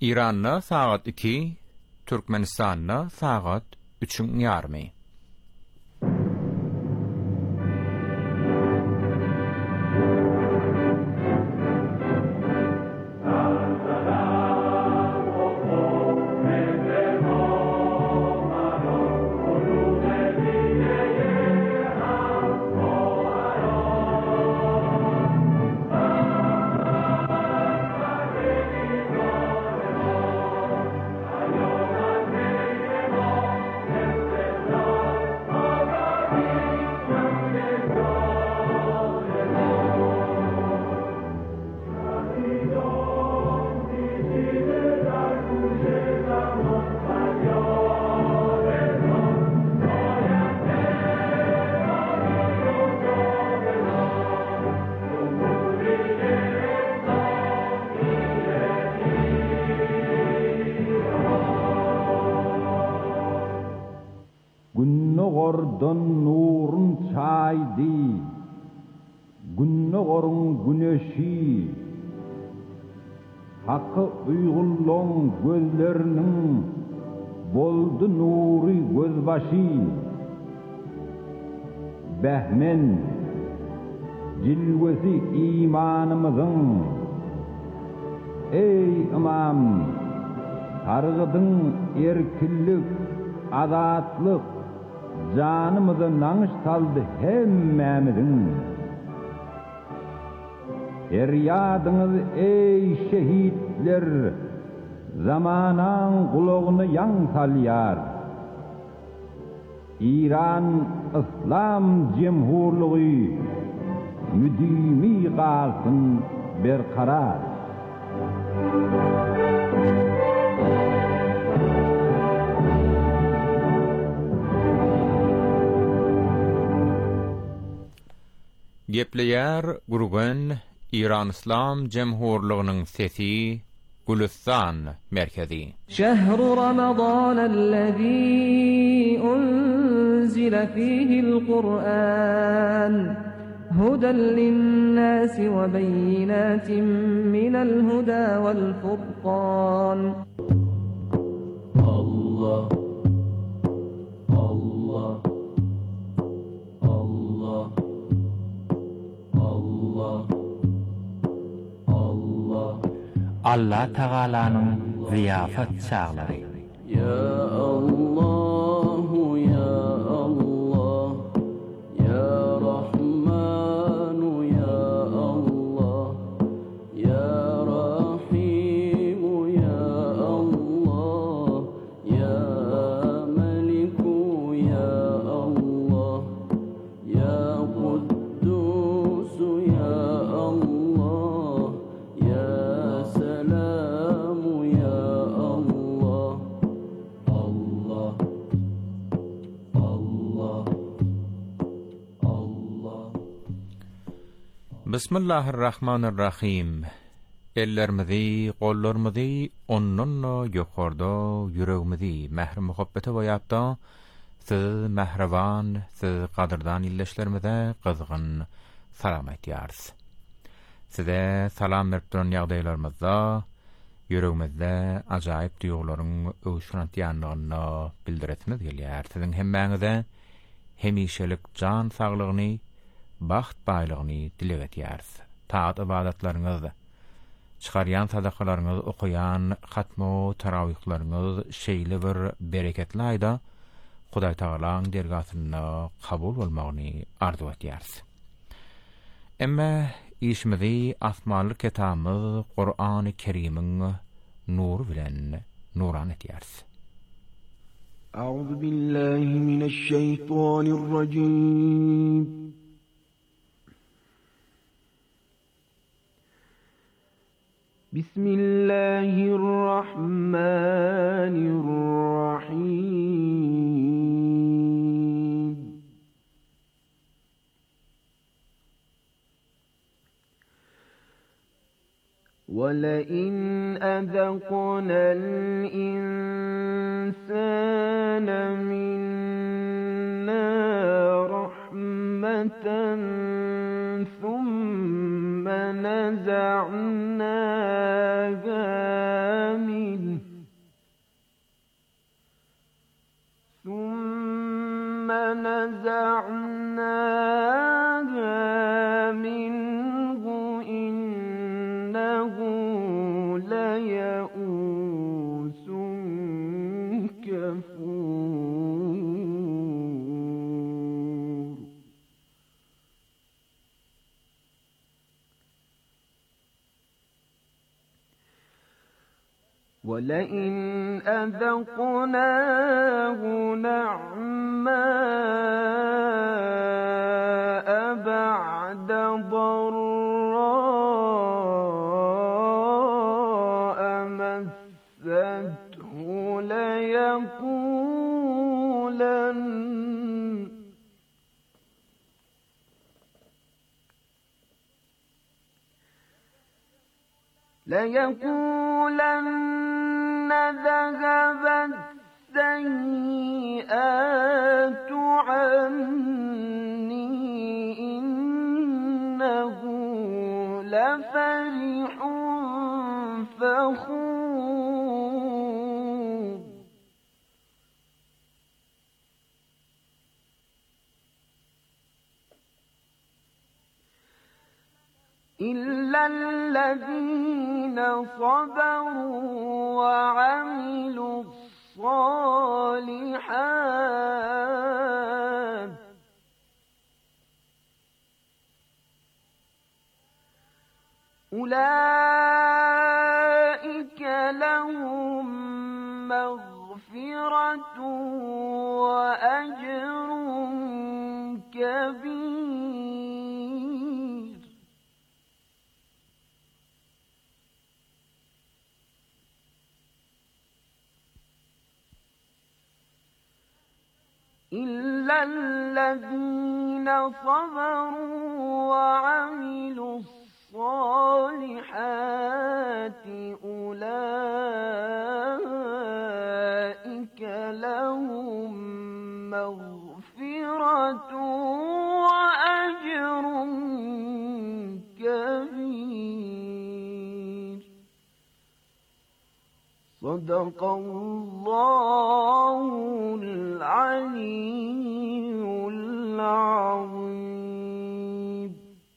İranna saat 2, Türkmenistanna saat 3'ün yarımı. Günnogordan nurun çaydı, günnogorun güneşi, hakkı uygulluğun gözlerinin boldu nuri gözbaşı. Behmen, cilvesi imanımızın, ey imam, targıdın erkillik, azatlık, canımıza nanış saldı hemmemizin. Feryadınız ey şehitler, zamanan kulağını yan salyar. İran İslam Cemhurluğu müdimi kalsın berkarar. Gepleyer Gurgun İran İslam Cemhurluğu'nun sesi Gülistan merkezi. Şehru Ramazanellezî unzile fîhil Kur'an huden linnâsi ve beyinâtin minel huda vel furqan. Allah Allah Allah Allah Teala'nın ziyafet çağları. Ya Allahu ya Allah ya Rahmanu ya Allah ya Rahimu ya Allah ya Meliku ya Allah ya Kuddusu ya Allah ya Selamu ya Allah Allah Allah Allah. Bismillahirrahmanirrahim. Ellerimizi, qollarimizi onnunla yuqorda yüreğimizi mehr muhabbete boyapda siz mehriban, siz qadırdan illeşlerimize qızgın salam etiyarız. Size salam verip duran yağdaylarımızda yüreğimizde acayip duyguların öğüşünatiyanlığını bildiretimiz geliyar. Sizin hemmeğinize hemişelik can sağlığını, baxt baylığını dilek etiyarız. Taat ibadetleriniz, çıkaryan sadakalarınız, okuyan hatmu taravihlarınız şeyli bir bereketli ayda Huday Tağala'nın dergasına kabul olmağını arzu etiyarız. Emme işimizi asmalı ketamız Kur'an-ı Kerim'in nuru bilen nuran etiyarız. Euzu billahi mineşşeytanirracim. Bismillahirrahmanirrahim. وَلَئِنْ أَذَقْنَا الْإِنسَانَ مِنَّا رَحْمَةً ثُمَّ نَزَعْنَاهَا مِنْهُ نزعناها منه إنه ليئوس كفور ولئن أذقناه نعماء بعد ضراء مسته ليقولن ذهب السيئات عني إنه لفرح فخور إلا الذين صبروا وعملوا الصالحات أولئك لهم مغفرة وأجر كبير إلا الذين صبروا وعملوا الصالحات أولئك لهم مغفرة وأجر كبير صدق الله العلي العظيم.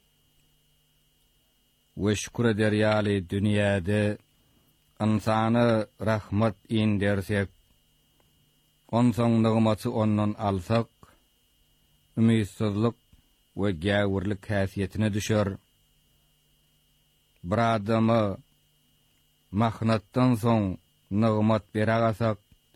وشكر دريالي الدنيا ده انسانı rahmat indersek onson nığmatı ondan alsak ümitsizlik ve gäwirlik häsiýetine düşer. Bir adamy mahnatdan soň nığmat beragasak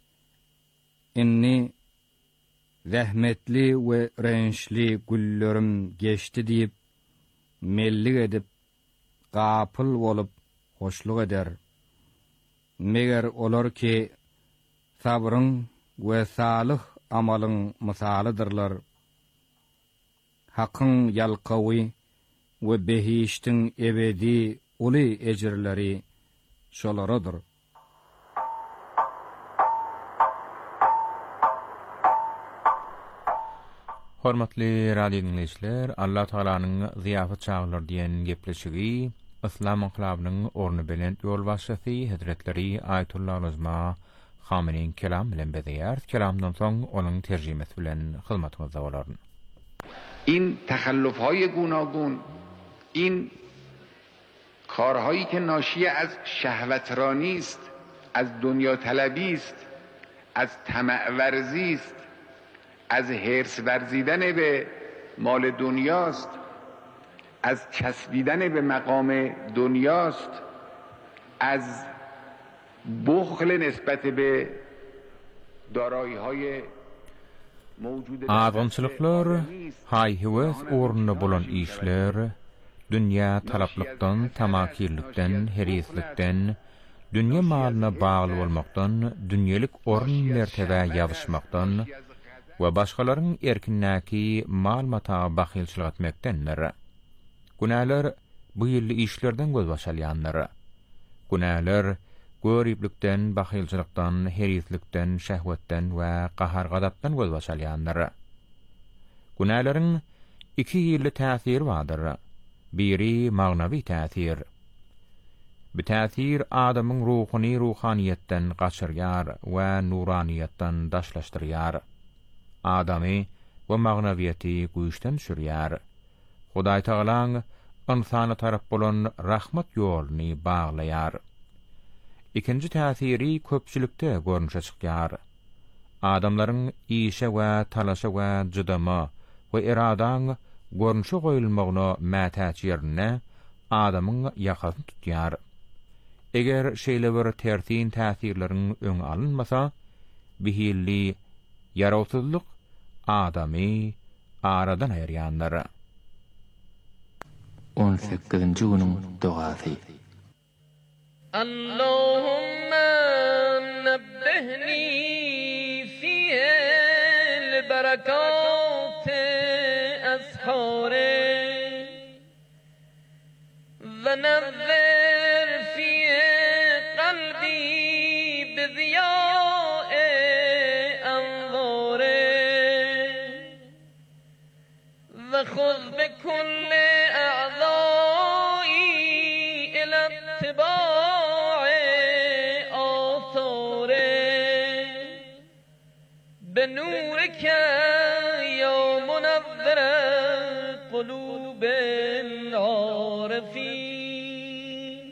inni zähmetli we rençli güllerim geçti diýip mellik edip gapyl bolup hoşluk eder. Meger olar ki sabryň we salih amalyň misalydyrlar. Hakyň ýalkawy we behiştiň ebedi uly ejirleri şolaradyr. Hormatly radio dinleýijiler, Allah Taalanyň ziýafat çağlar diýen gepleşigi İslam inqilabynyň orny belent ýol başçysy Hazretleri Ayetullah Ulema Hameneň kelam bilen beýär. Kelamdan soň onuň terjimesi bilen hyzmatymyzda bolar. این تخلف‌های گوناگون، این کارهایی که ناشی از شهوترانی است، از دنیا طلبی است، از طمع ورزی است، از حرص ورزیدن به مال دنیاست، از چسبیدن به مقام دنیاست، از بخل نسبت به دارایی‌های Azgynçylyklar, haýhyweş ornuny bolan işler, dünýä talaplykdan, tamakirlikden, herislikden, dünýä malyna bagly bolmakdan, dünýelik orn mertebe ýabyşmakdan we başgalaryň erkinnäki mal-mata bahylçylyk etmekdendir. Günäler bu ýylly işlerden göz başalýanlar. Günäler görüplükden, bahylçylykdan, herislikden, şähwetden we gahar-gadapdan göz başalýanlar. Günälerin iki ýylly täsiri bardyr. Biri magnawy täsir. Bu täsir adamyň ruhyny ruhaniýetden gaçyrýar we nuraniýetden daşlaşdyrýar. Adamy we magnawiyeti güýçden sürýär. Hudaý Taalaň insana tarap bolan rahmat ýoluny baglaýar. Ikinji täsiri köpçülikde görnüşe çykýar. Adamlaryň işe we talaşa we jydama we iradaň görnüşe goýulmagyna mätäç ýerine adamyň ýakasyny tutýar. Eger şeýle bir tertin täsirleriň öňe alınmasa, bihilli ýarawsyzlyk adamy aradan aýrýanlar. 18-nji günüň duasy. Allahumma nabbihni fihi al-barakat ashare wa nawwir fihi qalbi bidiya'i anware wa khudh bikulli a'dha'i ila ittiba'i athare بنورك يا منور قلوب العارفين.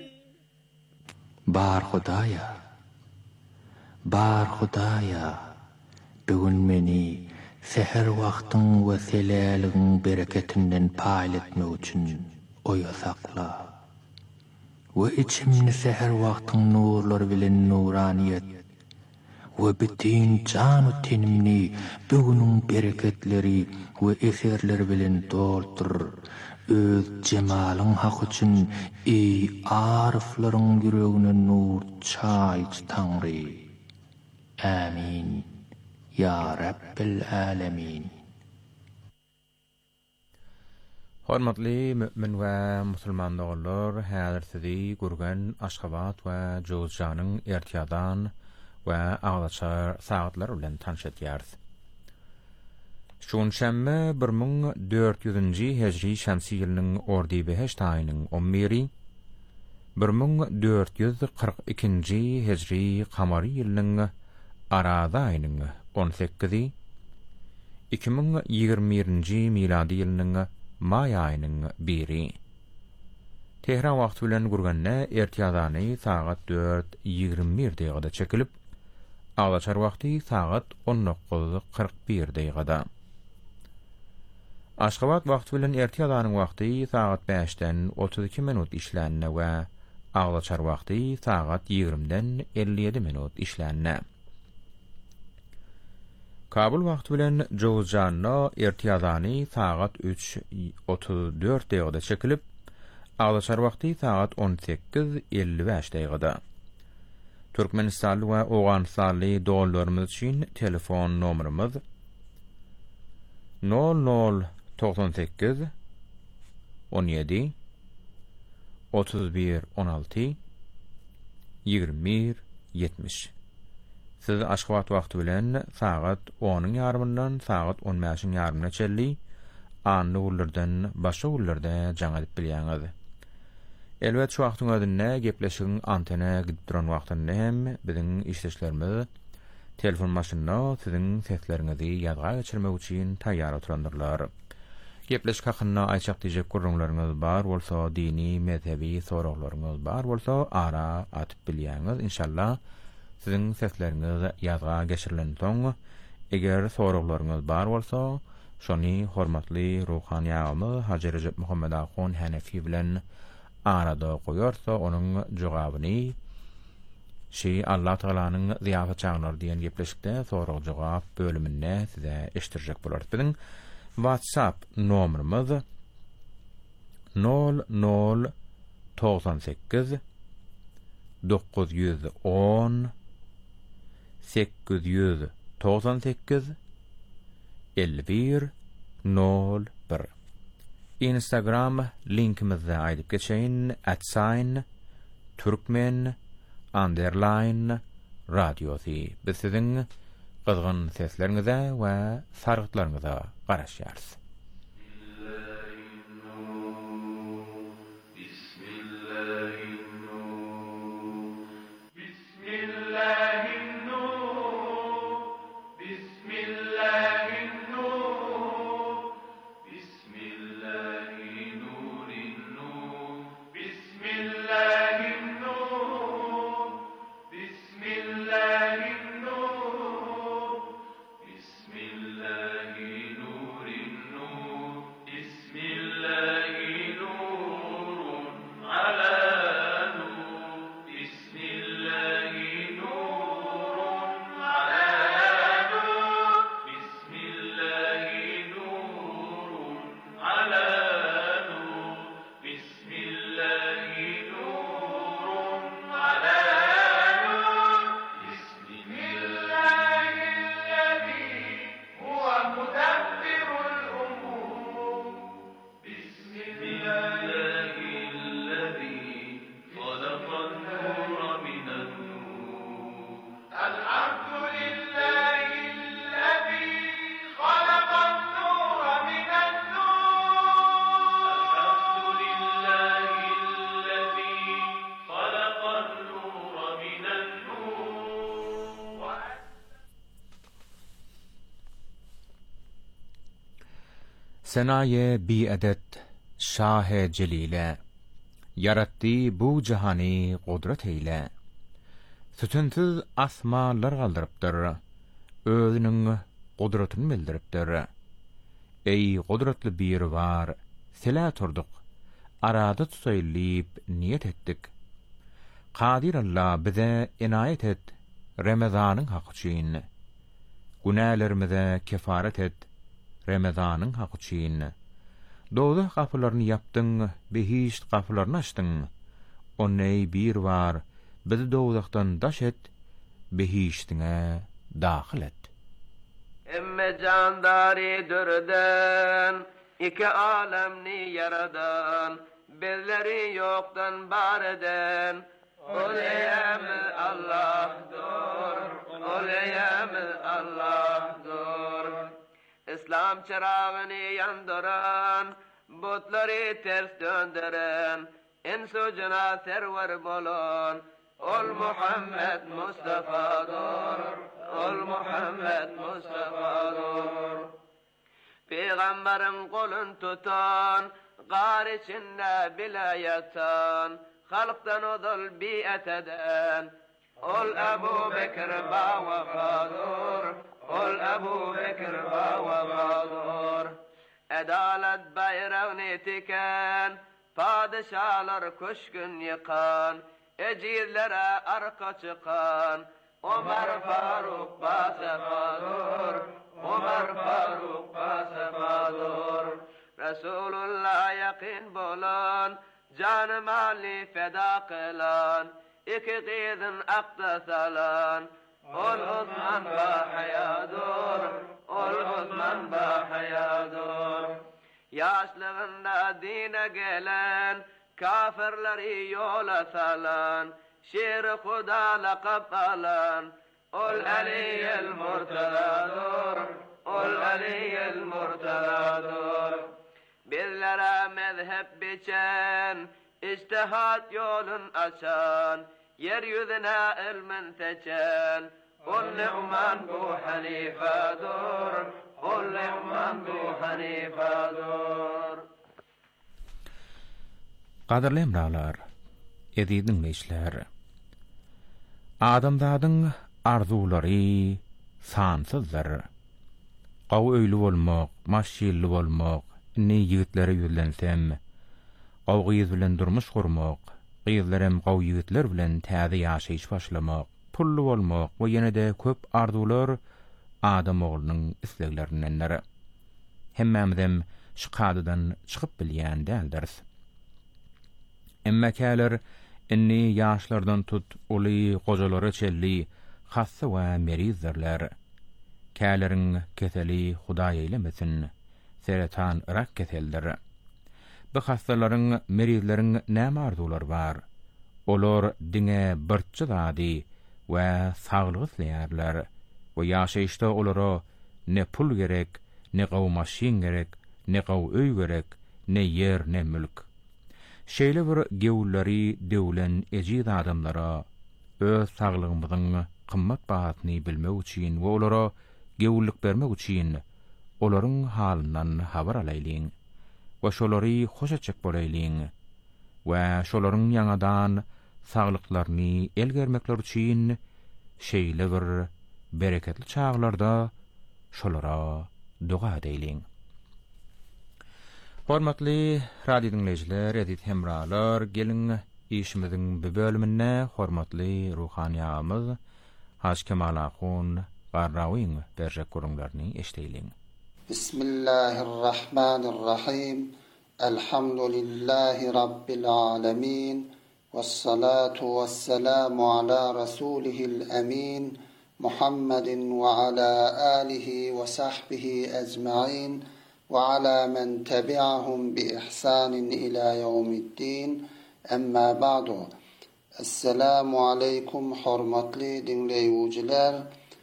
Bar Hudaya, bugün meni seher wagtyň we selaligiň bereketinden paýlatmak üçin oýa sakla. We içimni seher wagtyň nurlary bilen nuraniyet we bütün can tenimni bugünün bereketleri we eserleri bilen doldur. Öz jemalyň hak üçin ey ariflaryň ýüregine nur çaýç Tangry. Amin. Ya Rabbil Alamin. Hormatly mümin we musulman doglar, häzirdi gurgan Aşgabat we Jowzjanyň ertiýadan we aglaçar saatlar bilen tanşetýär. Şonşämbe 1400-nji hejri şämsi ýylynyň ordy beheşt aýynyň 11-i 1442-nji hejri kamary ýylynyň arada aýynyň 18-i 2021-nji miladi ýylynyň may aýynyň 1-i. Tehran wagty bilen gurganda ertiýadany saat 4:21 degede çekilip, aglaçar wagty saat 19:41 degede. Aşgabat wagty bilen ertiýadanyň wagty saat 5-den 32 minut işlänne we aglaçar wagty saat 20-den 57 minut işlänne. Kabul wagty bilen Jowzjanyň ertiýadany saat 3:34 degede çekilip, aglaçar wagty saat 18:55 degede. Türkmenistan we Oğanistanly doganlarymyz üçin telefon nomerimiz 0098 17 31 16 20 70. Siz Aşgabat wagty bilen saat 10:ň ýarymyndan saat 15:ň ýarymyna çelli anly ullardan başga ullarda jaň edip bilýäňiz. Elbet şu wagtyň özünde gepleşigiň antena gidip duran wagtynda hem biziň işleşlerimiz telefon maşynyna siziň sesleriňizi ýazga geçirmek üçin taýýar oturandyrlar. Gepleşik hakyna aýçak diýjek gurrunlaryňyz bar bolsa, dini, mezhebi soraklaryňyz bar bolsa, ara atyp bilýäňiz. Inşallah siziň sesleriňiz ýazga geçirilen soň, eger soraklaryňyz bar bolsa, şony hormatly ruhany ýagymy Haji Recep Muhammed Ahun Hanefi bilen arada goýarsa, onuň jogabyny Allah Taalanyň ziýafat çağlar diýen gepleşikde soragy jogap bölüminde size eşdirjek bolar. Biziň WhatsApp nomerimiz 0098 910 898 51 01. Instagram linkimizde aýdyp geçeýin @Turkmen_radiosi. Biz siziň gyzgyn sesleriňize we sargıtlaryňyza garaşýarys. Bismillahir-Nur, Bismillahir-Nur, Senaye bi edet Şah-ı Celile yarattı bu cihani kudret eyle. Sütünsüz asmalar galdyrypdyr. Özünün kudretini bildiripdir. Ey kudretli bir var, sela turduk. Arada tusaylıyıp niyet ettik. Kadir Allah bize inayet et. Ramazanın hakkı için. Günahlarımıza kefaret et. Ramazanın hakkı için. Dozaq kapılarını yaptın, behişt kapılarını açtın. O ney bir var, bizi dozaqdan daş et, behiştine dahil et. Emme candari dürden, iki alemni yaradan, bizleri yoktan bar eden, ol eyemil Allah'dır, ol eyemil Allah'dır. İslam çırağını yandıran, butları ters döndüren, insu cina server bolon, ol Muhammed Mustafa'dır, ol Muhammed Mustafa'dır. Peygamberin kolun tutan, gar içinde bile yatan, halktan odul biat eden, ol Ebu Bekir bawafadır, ol Ebu Bekir bawafadır. Adalet bayrağını tiken, padişahlar kuşkun yıkan, ecirlere arka çıkan, Ömer Faruk basefadır, Ömer Faruk basefadır. Resulullah yakin bulan, canı mali feda kılan, iki gidin akta salan, ol Osman bahayadır, ol Osman bahayadır. Yaşlığında dine gelen, kafirleri yola salan, şiir-i Huda lakab alan, ol Ali'l Murtadadır, ol Ali'l Murtadadır. Bizlere mezhep biçen, İçtihat yolun açan, yeryüzüne ilmin seçen, ol Nu'man bu Hanife'dir, ol Nu'man bu Hanife'dir. Qadirli emralar, edi dinleyişler. Adamzadın arzuları sansızdır. Qaw öýli bolmak, maşyilli bolmak, ne yigitlere yüzlensem, qaw gyz bilen durmuş gurmak, gyzlarym qaw yigitler bilen täze ýaşaýyş başlamak, pully bolmak we ýene-de köp arzular adam oglunyň isleglerindendir. Hemmemizem şu kadydan çykyp bilýän däldir. Emma käler inni ýaşlardan tut uly gojalara çelli hassa we merizdirler. Käleriň keseli Hudaý eylemesin, seretan rak keseldir. Bu hassalaryň merizleriň näme arzular bar? Olar diňe birçi zady we saglyk isleýärler we ýaşaýyşda olara ne pul gerek, ne gaw maşin gerek, ne gaw öý gerek, ne yer, ne mülk. Şeýle bir gewulleri döwlen ejid adamlara öz saglygymyzyň kymmat bahatyny bilmek üçin we olara gewullyk bermek üçin olaryň halyndan habar alaýlyň we şolary hoş etjek bolaýlyň we şolaryň ýangadan saglyklaryny elgermekler üçin şeýle bir bereketli çağlarda şolara dua edeýliň. Hormatly radio dinleyijiler, edit hemralar, gelin işimiziň bu bölümine hormatly ruhaniýamyz Haç Kemal Ahun Garrawiň berjek gurularyny eşdeýliň. Bismillahirrahmanirrahim. Elhamdülillahi rabbil alamin. Vessalatu vesselamu ala rasulihil amin. Muhammedin ve ala alihi ve sahbihi ecmaîn. وعلى من تبعهم بإحسان إلى يوم الدين أما بعد Assalamu alaikum hormatly dinleýüjiler.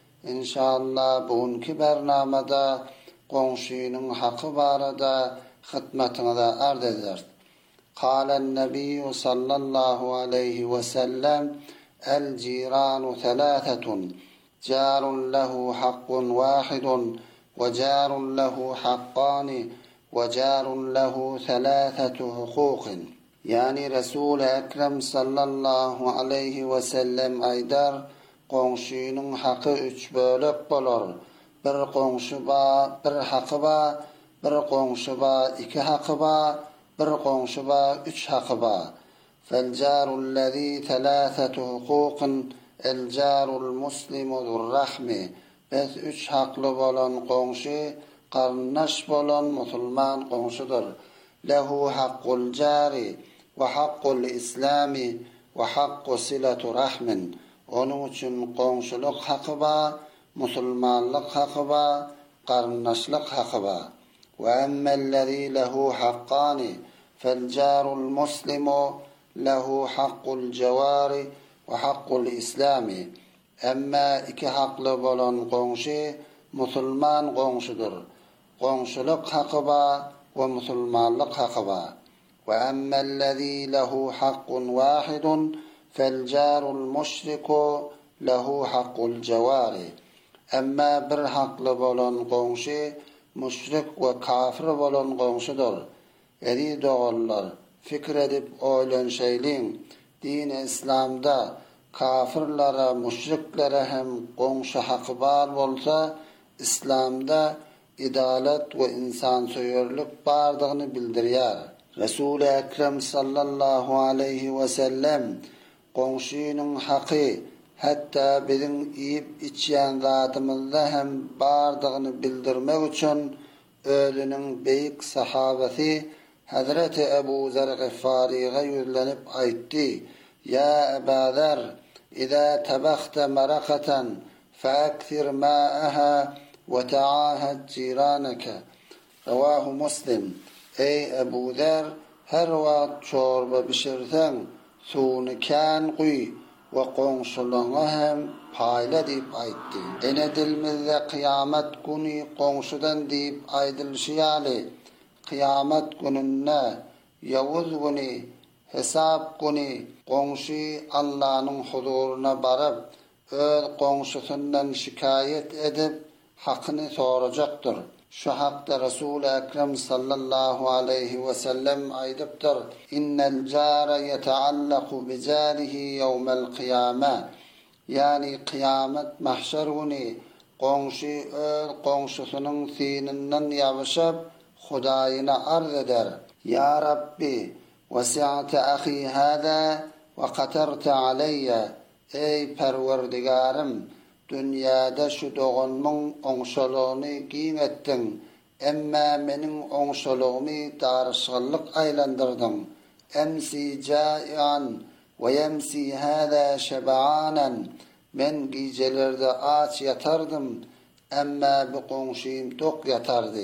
İnşallah bugünkü bernamada goňşynyň haky barada hytmatyňyza arz eder. Qala an-nabiy sallallahu aleyhi ve sellem el-jiranu thalathatun jarun lehu haqqun wahidun ve jarun lehu haqqani ve jarun lehu thalathatu huquqin. Yani Resul-i Ekrem sallallahu aleyhi ve sellem aydar, goňşynyň haky 3 bölek bolar. Bir goňşy ba, bir haky ba, bir goňşy ba, 2 haky ba, bir goňşy ba, 3 haky ba. Fel-jarul lezî thalathatu huquqin el-jarul muslimu zur-rahmi. Biz 3 hakly bolan goňşy garnaş bolan musulman goňşydyr. Lehu haqqul jari ve haqqul islami ve haqqu silatu rahmin. Onun üçün goňşuluk haqqı ba, musulmanlyk haqqı ba, garnaşlyk haqqı ba. Ve emmellezî lehu haqqani fel-jarul muslimu lehu haqqul jawari ve haqqul islami. Emma 2 hakly bolan goňşy musulman goňşydyr. Goňşuluk haqqı ba ve musulmanlyk haqqı ba. Ve emmellezî lehu haqqun wahidun fel-jarul müşriku lehu haqqul jawari. Emma bir hakly bolan goňşy müşrik we kafir bolan goňşydyr. Eri dogullar, fikir edip oýlanşaýlyň. Din-i İslamda kafirlara, müşriklere hem goňşy haqqy bar bolsa, İslamda idalet we insansöýerlik bardygyny bildirýär. Resul-i Ekrem sallallahu aleyhi ve sellem goňşynyň haqqy hatta biziň iýip içýän zatymyzda hem bardygyny bildirmek üçin özüniň beýik sahabasy Hazreti Ebu Zer Gıffari'ye yüzlenip aýtdy: "Ya Eba Zer, iza tabakhta maraqatan fa'akthir ma'aha ve ta'ahad jiranaka." Rawahu Muslim. Ey Ebu Zer, her wagt çorba bişirsen suwuny kän guy we goňşularyňa hem paýla diýip aýtdy. Ene dilimizde kıyamet güni goňşudan diýip aýdylşýaly. Kıyamet gününde ýawuz güni, hesap güni goňşy Allahyň huzuruna barıp öz goňşusyndan şikayet edip hakyny sorajakdyr. Şu hakda Resul-i Ekrem sallallahu aleyhi ve sellem aýdypdyr: "İnnel jara yeta'allaqu bi jarihi yawmal kıyame." Yani kıyamet mahşer güni goňşy öz goňşusynyň sininden ýabyşyp Hudaýyna arz eder: "Ya Rabbi, wasi'ta akhi hada ve qatarta alayya." Ey Perwerdigarym, dünyada şu doganmyň oňşalygyny giň etdiň, emma meniň oňşalygymy darşylyk aýlandyrdyň. Emsi ja'ian ve yemsi hada şeb'anan. Men gijelerde aç yatardım, emma bu goňşym tok yatardy.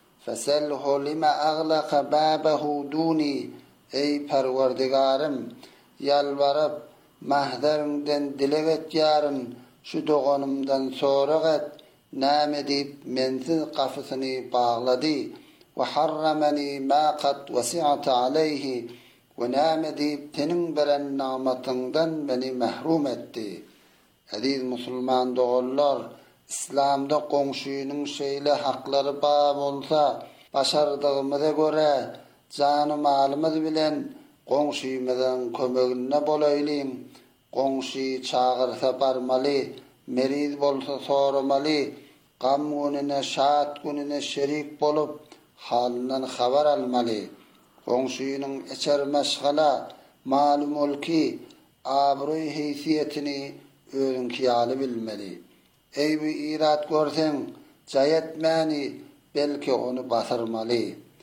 Feselhu lima aglaqa babahu duni. Ey Perwerdigarym, yalvaryp mahderinden dilek etýärin, şu doganymdan soraq et. Näme diýip mensiz gafysyny baglady we harramani ma qad wasi'ta alayhi. Ve näme diýip teniň beren namatyňdan meni mahrum etdi. Aziz musulman dogallar, İslamda goňşynyň şeýle haklary bar bolsa, başardygymyza göre jany malymyz bilen goňşymyzyň kömegine bolaýlyň. Goňşy çağırsa barmaly, meriz bolsa soramaly, gam gününe, şat gününe şerik bolup halynyň habar almaly. Goňşynyň eçer meşgala, mal mulki, abruy heýsiýetini özüňki ýaly bilmeli. Ey bir irat görsen, jayetmäni, belki onu basarmaly.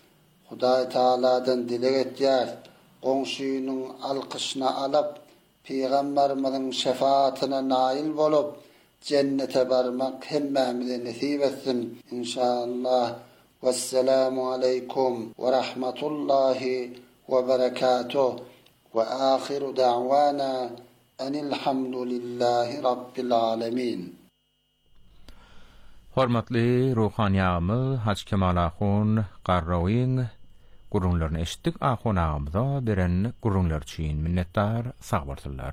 Hudaý Taala'dan dilek etýär, goňşynyň alkyşyna alıp, Peygamberimiziň şefaatine nail bolup, cennete barmak hemmemize nasip etsin inşallah. Vesselamu aleykum ve rahmetullahi ve berekatuh. وآخر دعوانا أن الحمد لله رب العالمين. Hormatly ruhani ağamy Haç Kemal Ahun Qarrawyň gurunlaryny eşitdik. Ahun ağamyza beren gurunlar üçin minnetdar, sag bolsunlar.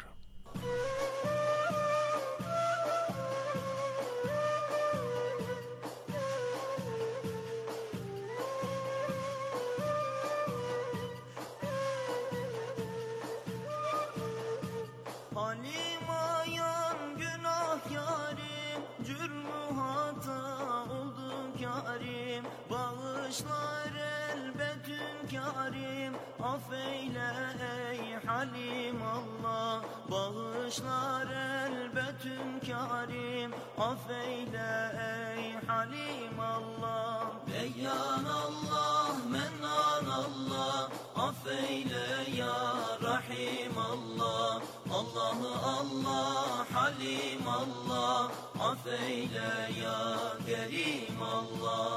Bağışlar elbet hünkârim, affeyle ey Halim Allah. Bağışlar elbet hünkârim, affeyle ey Halim Allah. Beyyan Allah, mennan Allah, affeyle ya Rahim Allah. Allah'ı Allah, Halim Allah, affeyle ya Kerim Allah.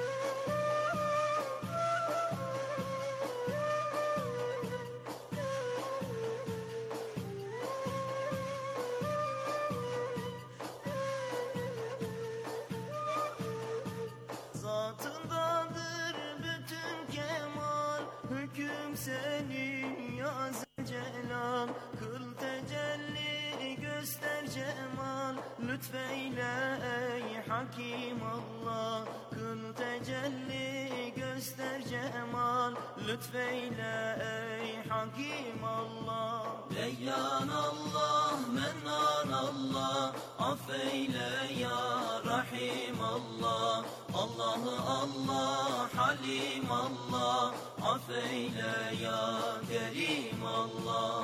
Zatındadır bütün kemal, hüküm senin ya Zelcelal. Kıl tecelli göster cemal, lütfeyle ey Hakim Allah. Kıl tecelli göster cemal, lütfeyle ey Hakim Allah. Beyyan Allah, mennan Allah, affeyle ya Rahim Allah. Allah'ı Allah, Halim Allah, affeyle ya Kerim Allah.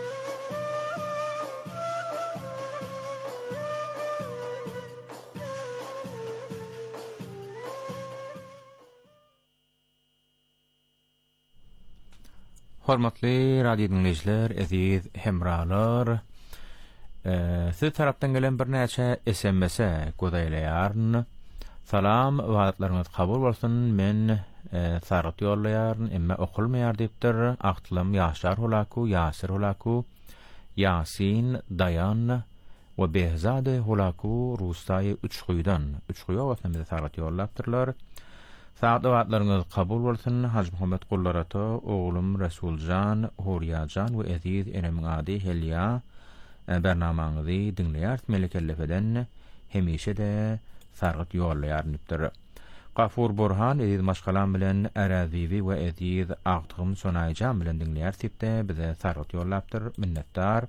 Hormatly radio dinleyijiler, aziz hemralar, siz tarapdan gelen bir näçe SMS-e godaýlaýaryn. Salam, wagtlaryňyz kabul bolsun. Men sarat ýollaýaryn, emma okulmaýar diýipdir. Aktylym Ýaşar Hulaku, Ýasir Hulaku, Yasin, Dayan we Behzade Hulaku Rustaýy Üçguýdan. Üçguýa wagtynda bize sarat ýollapdyrlar. Saat wagtlaryňyz kabul bolsun. Hacı Muhammed Qullarato, oglum Resuljan, Huriýajan we aziz enemiň ady Helya bernamaňyzy dinleýär. Melekellefeden hemişe de sargıt ýollaýarnypdyr. Gafur Burhan ediz maşgalan bilen Arazivi we ediz Agtygym Sonaýjan bilen dinleýär tipde bize sargıt ýollapdyr. Minnetdar.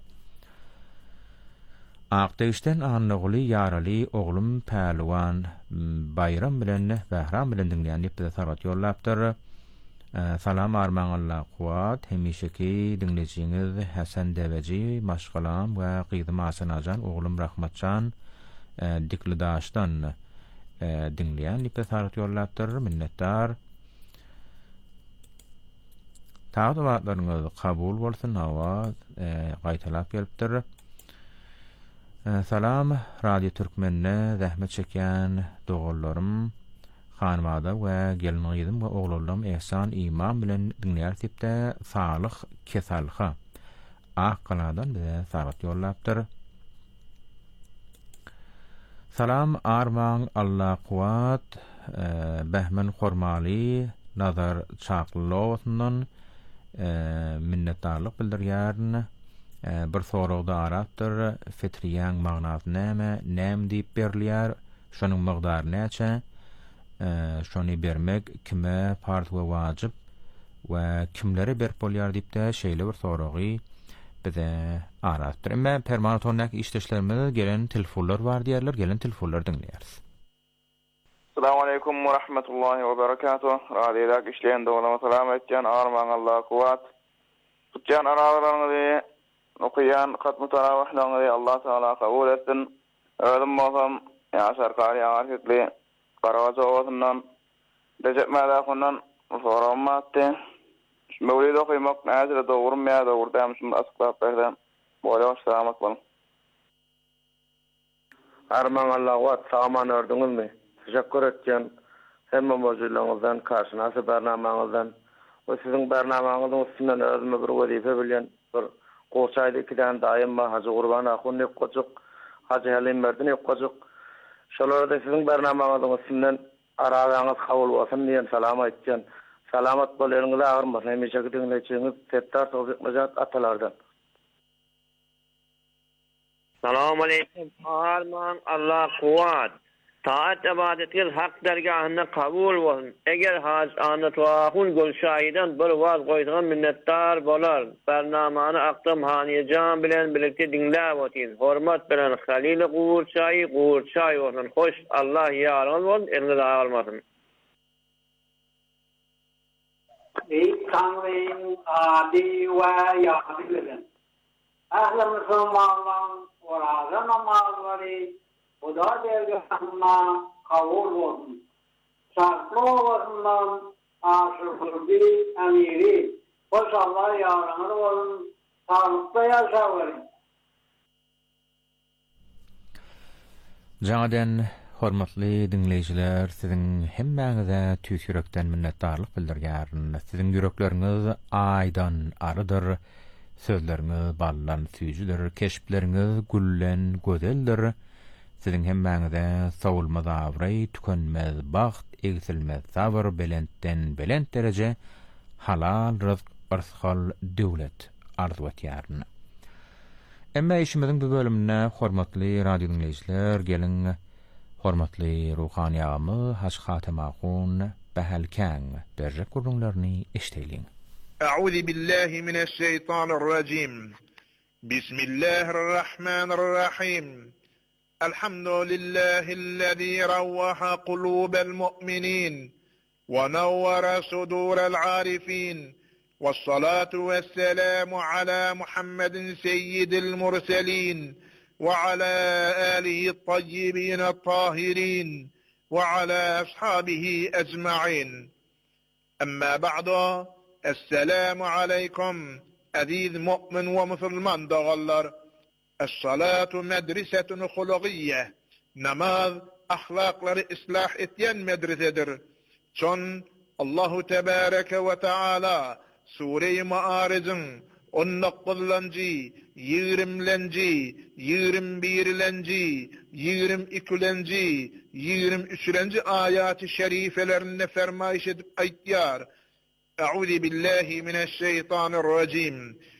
Agtyşdan anlygy ýaraly oglum Pälwan Bayram bilen Behram bilen dinleýän bize sargıt ýollapdyr. Salam armaňylla kuwat hemişeki dinleýijiňiz Hasan Deveci maşgalan we Gyzym Asanajan oglum Rahmatjan Diklidaşdan dinleyen lipe sarat ýollapdyr. Minnetdar. Taýdatlaryňyz kabul bolsun. Hawa gaýtalap gelipdir. Salam, Radio Türkmenne zähmet çeken dogallarym, hanymada we gelin we oglalarym Ehsan İmam bilen dinleýär tipde sağlyk kesalha Akkaladan bize sarat ýollapdyr. Salam armaň Allah kuwat Behmen Hormaly Nazar Çaqlowundan minnetdarlyk bildirýäryn. Bir soragda arapdyr. Fitriýan magnasy näme diýip berilýär? Şonuň mygdary näçe? Şonu bermek kime fard we wajyp we kimlere berip bolýar diýip de şeýle bir soragy bize arapdyr. Emma permanentnak işleşlerimiz gelen telefonlar bar diýerler. Gelen telefonlar dinleýäris. Assalamu alaikum wa rahmatullahi wa barakatuh. Radioda işleyen dogulama salam etjen armaň Allah kuwat. Tutjan aralaryndy okuyan hatmy tarawihlerini Allah taala kabul etsin. Özüm bolsam Ýaşar Qari Arifli Qarawaçowundan Recep Madakundan soramatdy. Mevlid okumak näzire dogurmaya dogurdam şunu asyklap berdim. Boýa salamat bolun. Armaň Allah kuwat saman ördüňizmi? Teşekkür etken hemme mojulaňyzdan, karşynasy bernamaňyzdan ve sizin barnamaňyzyň üstünden özüme bir wazife bilen bir Goçaýda 2 tane daýym bar. Hacı Gurban Ahun Ekgojuk, Hacı Halim Merdin Ekgojuk. Şolarda sizin barnamaňyzyň üstünden araýaňyz kabul bolsun diýen salam aýtjan. Salamat bolýaňyz agyrmasyn hemişe dinleýiçiňiz Settar Tawfik Najat atalardan. Selamun aleyküm. Arman Allah kuvat. Taat ibadetiniz hak dergahında kabul olsun. Eger haz anlatwahun Gulşaýydan bir waz goýdygan minnetdar bolar. Barnamanı Aktam Haniýejan bilen birlikde dinläp otýyn. Hormat bilen Halil Gurşaý bolsun. Hoş Allah ýaryňyz bolsun, eliniz agyrmasyn. Tanrı'nın adi ve yadi bilen. Ahli Müslümanların orada namazları Huda dergahına kabul olsun. Şartlı olasından aşırı bir emiri. Hoş Allah yararını olun. Sağlıkta yaşayın. Jaňadan hormatly dinleýijiler, siziň hemmäňize tüýs ýürekden minnetdarlyk bildirýärin. Siziň ýürekleriniz aýdan arıdyr, sözleriňiz ballan süýjüdir, keşpleriniz güllen gözeldir. Siziň hemmäňize sowulmaz awry, tükenmez baht, egsilmez sabr, belentden belent derece halal rızk, ırsal döwlet arzu etýärin. Emma işimiziň bu bölümine hormatly radio dinleýijiler, gelin hormatly ruhaniýamy Haç Hatem Ahun Behelkän berjek gurulmaryny eşdeýliň. A'udhu billahi mineşşeytanirracim. Bismillahirrahmanirrahim. Elhamdülillahi'llezî ravvaha kulûbel mu'minin ve nawwara sudûrel arifin. والصلاة والسلام على محمد سيد المرسلين وعلى آله الطيبين الطاهرين وعلى أصحابه أجمعين أما بعد السلام عليكم أذيذ مؤمن ومسلمان دغلر الصلاة مدرسة خلقية نماذ أخلاق لإصلاح إتيان مدرسة شن الله تبارك وتعالى Sure-i Ma'aric'in 19-lanji, 20-lanji, 21-lanji, 22-lanji, 23-lanji ayat-ı şerifelerine fermayiş edip aýtýar. A'udhu billahi mineşşeytanirracim.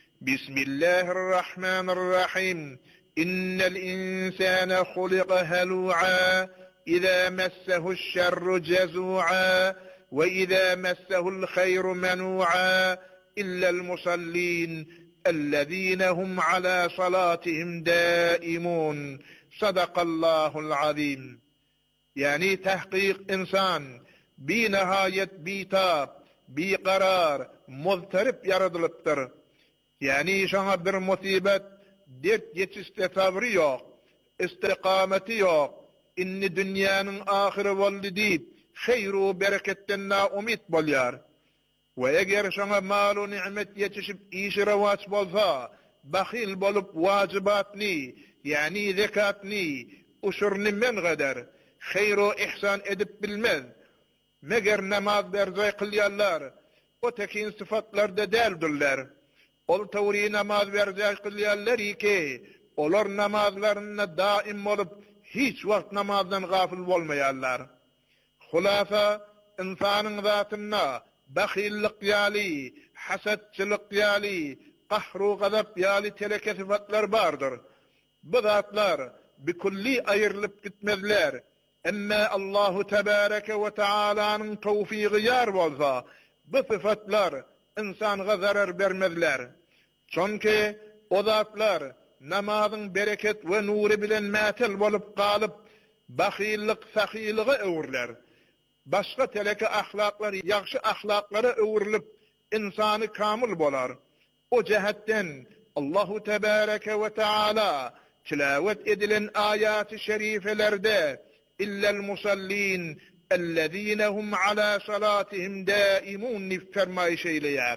Bismillahirrahmanirrahim. Innel insana khuliqa halu'a, idha massahu'ş şerru jazu'a. وإذا مسه الخير منوعا إلا المصلين الذين هم على صلاتهم دائمون صدق الله العظيم. يعني تحقيق إنسان بنهاية بيتاب بقرار مضطرب يردلبتر. يعني شان bir musibet dert yetiştirtabri yok, istiqameti yok, inni dünyanın ahiri boldy deyip hayru bereketten umid bolýar. Ve eger şoňa malu nimet ýetişip işi rewaç bolsa, bahil bolup wajibatny, yani zekatny, uşurny men gadar hayru ihsan edip bilmez. Meger namaz berjay kılýarlar, o tekin sıfatlarda däldirler. Ol tawri namaz berjay kılýarlar ki, olar namazlaryna daim bolup hiç wagt namazdan gafil bolmaýarlar. Hulasa insanın zatına bakhillik yali, hasadçılık yali, qahru gazap yali teleke sıfatlar bardır. Bu zatlar bikulli ayırılıp gitmezler. Emma Allahu Tebareke ve Teala'nın tevfiqi yar bolsa, bu sıfatlar insanğa zarar vermezler. Çünkü o zatlar namazın bereket ve nuru bilen matel bolup qalıp, bakhillik sahiliği öwürler. Başka teleke ahlakları, yaxşı ahlaklara öwürilip insanı kamil bolar. O cehetten Allahu Tebareke ve Teala tilavet edilen ayat-ı şerifelerde illel musallin ellezine hum ala salatihim daimun fermayiş eyleyer.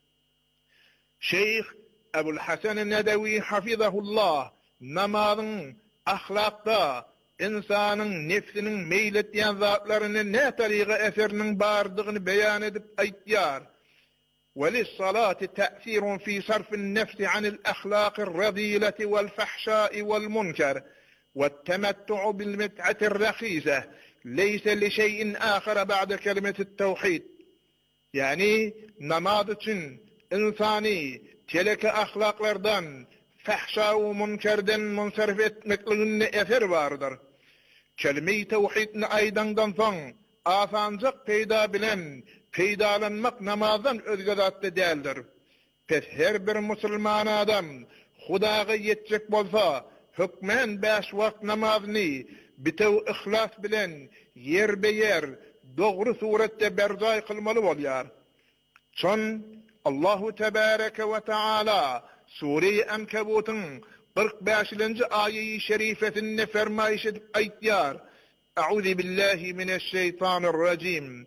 Şeyh Ebul Hasan Nedevi hafizahullah namazın ahlakta insanın nefsinin meyletdiyen zatlarını ne tariqa eserinin bardygyny beyan edip aýtýar. وللصلاة تأثير في صرف النفس عن الأخلاق الرذيلة والفحشاء والمنكر والتمتع بالمتعة الرخيصة ليس لشيء آخر بعد كلمة التوحيد. يعني نماذج إنساني تلك أخلاق لردان فحشاء ومنكردن منصرفت مثل أثر باردر كلمة توحيدنا أيضا دنفن آفانزق پیدا bilen peydalanmak namazdan özgazatlı değildir. Pes her bir musulman adam Hudaga yetecek bolsa hükmen 5 vakt namazını bitev ihlas bilen yer be yer doğru surette berzay kılmalı bolyar. Son Allahu Tebareke ve Teala Sure-i Ankabut'un 45. ayet-i şerifesinde fermayış edip aytiyar. Euzu billahi mineşşeytanirracim.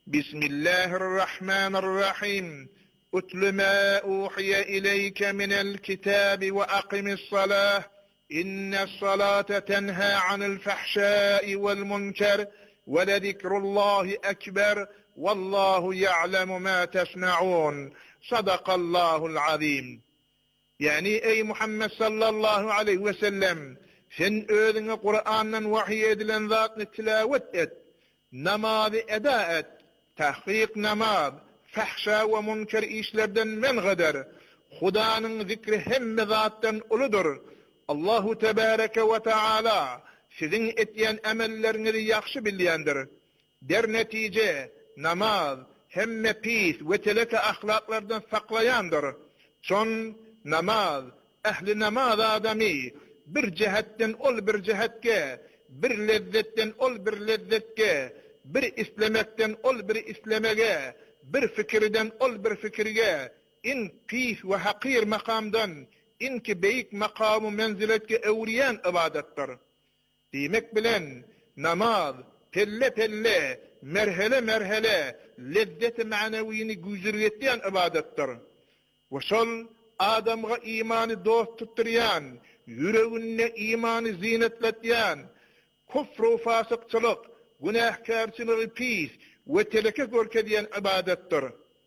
Bismillahirrahmanirrahim. Utlu ma uhiye ileyke minel kitabi ve akimissalah. İnne's-salate tenha anil fahşai vel munker ve lezikrullahi ekber. Vallahu ya'lemu ma tesna'un. Sadakallahul azim. Yani ey Muhammed sallallahu aleyhi ve sellem sen özüne Kur'an'dan vahiy edilen zatını tilavet et, namazı eda et, tahkik namaz, fahşa ve münker işlerden men kadar, Huda'nın zikri hemme zattan uludur. Allahu Tebareke ve Teala sizin etyen emellerinizi yakşı bilyendir. Der netice namaz hemme pis ve teleke ahlaklardan saklayandır. Son namaz, ehli namaz adamı bir cihetten ol bir cihetke, bir lezzetten ol bir lezzetke, bir islemekten ol bir islemege, bir fikirden ol bir fikirge, in pis ve hakir makamdan, in ki beyik makamu menziletke evriyan ibadettir. Demek bilen namaz, pelle pelle, merhele merhele, lezzet-i maneviyini güzüriyetiyen ibadettir. Ve sol adamga imanı dost tutturyan, yüreğine imanı zinetletyan, kufru fasıkçılık, günahkarçılığı pis ve teleke görkediyen ibadettir.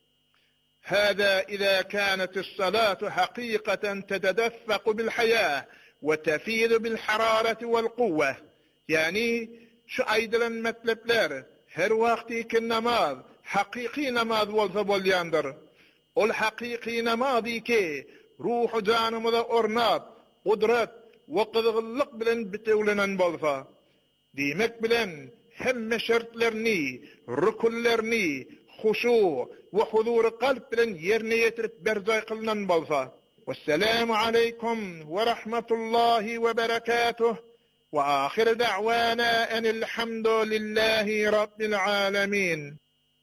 هذا إذا كانت الصلاة حقيقة تتدفق بالحياة وتفيد بالحرارة والقوة. يعني şu aydılan metlepler her vaktiki namaz hakiki namaz olsa bolyandır. Ol hakiki namazı ki ruhu canımıza ornat, kudret ve kızgınlık bilen bitevlenen bolsa. Demek bilen hemme şartlarını, rükullerini, huşu ve huzur kalp bilen yerine yetirip berzay kılınan bolsa. Vesselamu aleykum ve rahmetullahi ve berekatuh. Ve ahir da'wana enilhamdülillahi rabbil alemin.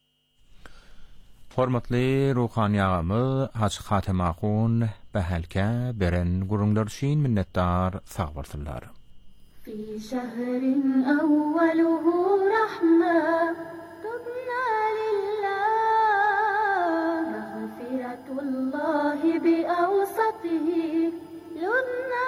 Hormatly ruhani ağamı Hacı Hatem Akun behelke beren gurunglar şin minnettar sağ bolsunlar. في شهر أوله رحمة تبنى لله مغفرة الله بأوسطه لنا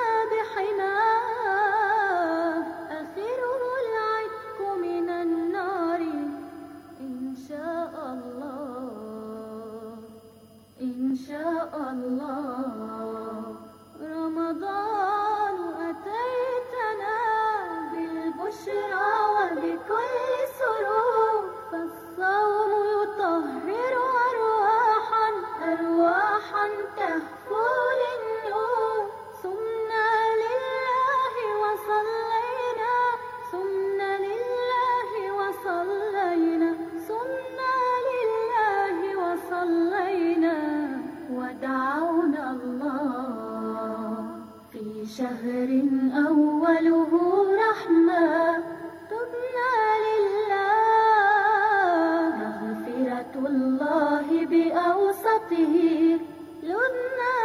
بحماه آخره العتق من النار إن شاء الله إن شاء الله. رمضان أتيتنا بالبشرى وبكل سرور فالصوم يطهر أرواحا أرواحا تهفو للنور. صمنا لله وصلينا صمنا لله وصلينا صمنا لله وصلينا ودعونا الله في شهر أوله رحمة تبنى لله مغفرة الله بأوسطه لنا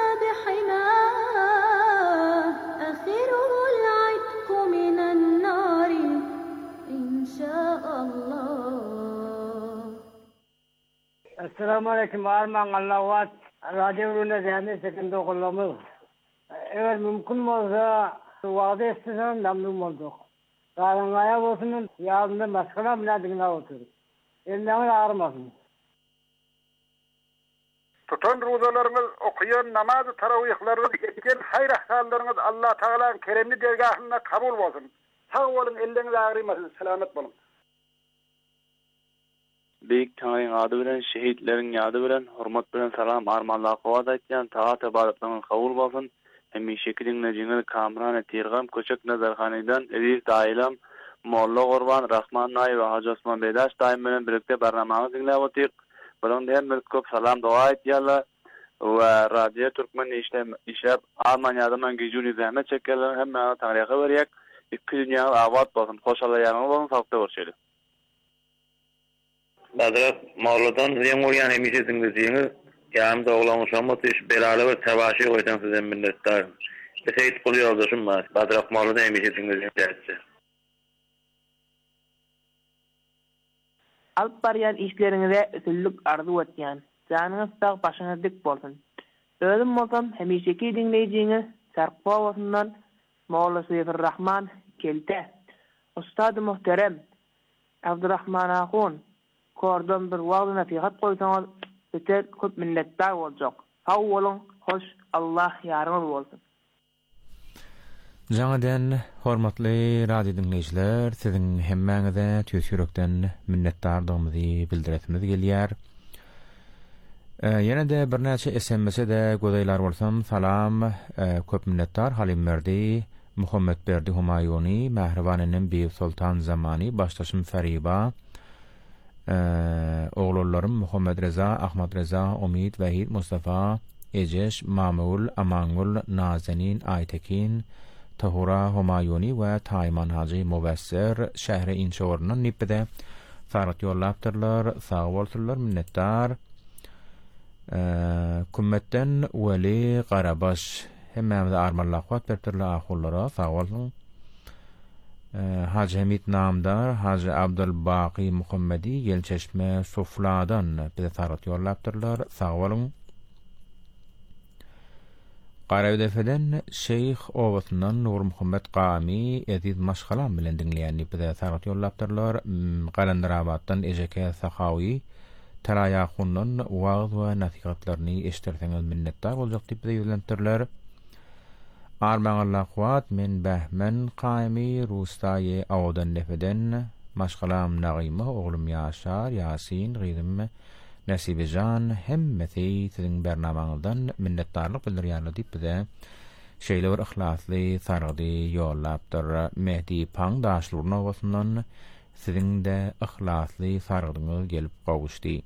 بحماه آخره العتق من النار إن شاء الله. Esselamu Aleyküm Arman Allah'at radyonun zihni sekinde kullanımız. Eğer mümkün olsa vaade istesem memnun olduk. Karangaya olsun yarında maskara bile dinle oturur. Elinden ağrımasın. tutan rozalarınız, okuyan namazı taravihlarınız, etken hayır ahsallarınız Allah Teala'nın keremli dergahına kabul olsun. Sağ olun, elleriniz ağrımasın, selamet olun. Büyük Tanrı'nın adı bilen, şehitlerin yadı bilen, hurmat bilen salam armanlığa kuvat etken, taat ibadatlarının kabul olsun. Hemişeki dinleyiciniz Kamran Tirgam Köçek Nazarhanı'dan Elif Dailam, Molla Qurban, Rahman Nay ve Hacı Osman Beydaş daim bilen birlikte barnamağını dinlep otyk. Bunun hem bir köp salam dua etýärler we Radio Türkmen işlep Almanya'dan güjüli zahmet çekerler hem bana tarihe berýek. İki dünya awat bolsun, hoşalaýanyň bolsun, sakda görüşelim. Badrak Mawladan ziýan bolýan hemişe dinleýiňiz Yanımda oğlan şamat iş belalı ve tevaşi koydan size minnettarım. Seyit kulu yoldaşım var. Badrak Mawladan hemişe dinleýiňiz dersi. Alıp barýan işleriňize ötüllük arzu etýän. Janyňyz sag başyňyz dik bolsun. Özüm bolsam hemişeki dinleýijiňiz Sarpa bolsundan Mawla Seyfurrahman Kelte. Ustad muhterem Abdurrahman Ahun Kordon bir wagty nasihat goýsaňyz öter köp minnettar boljak. Sag bolun, hoş Allah ýarymyz bolsun. Jaňadan hormatly radio dinleýijiler, siziň hemmäňize tüýs ýürekden minnetdarlygymyzy bildiretimiz gelýär. Ýene-de bir näçe SMS-e de gözeýler bolsam, salam, köp minnettar Halim Merdi, Muhammed Berdi Humayuni, Mehribanenin bir Sultan Zamani, başdaşym Feriba, oğullarım Muhammed Reza, Ahmad Reza, Umid, Vahid, Mustafa, Ejeş, Mamul, Amangul, Nazenin, Aytekin, Tahura Humayuni ve Tayman Hacı Muvesser şehri inşawarının nipide farat yollapdyrlar, sağ bolsunlar, minnettar. Kummetten Weli Qarabaş hemmämize armanlaqat berdirler ahullara, sağ bolsun. Hacı Hamid Namdar, Hacı Abdülbaqi Muhammedi Gelçeşme Sufladan bize farat yollapdyrlar, sağ bolsun. Qarawdefeden Şeyh Ovatından Nur Muhammed Qami Aziz Maşgalan bilen dinleýänni bize sarat yollapdyrlar. Qalandrabatdan Ejeke Sahawi Tarayaxundan wagz we nasihatlaryny eşderseňiz minnettar boljak diýip bize ýölendirler. Armaňalla kuwat men Behmen Qami Rustaye Awdan nefeden Maşgalam Nagym oglum Yaşar Yasin Gyzym Nasibejan hemmeti sizin bernamaňyzdan minnetdarlyk bildirýärler diýip bize şeýle bir ihlasly sargdy ýollapdyr. Mehdi Pang daşluryna bolsundan sizin de ihlasly sargyňyz gelip gowuşdy.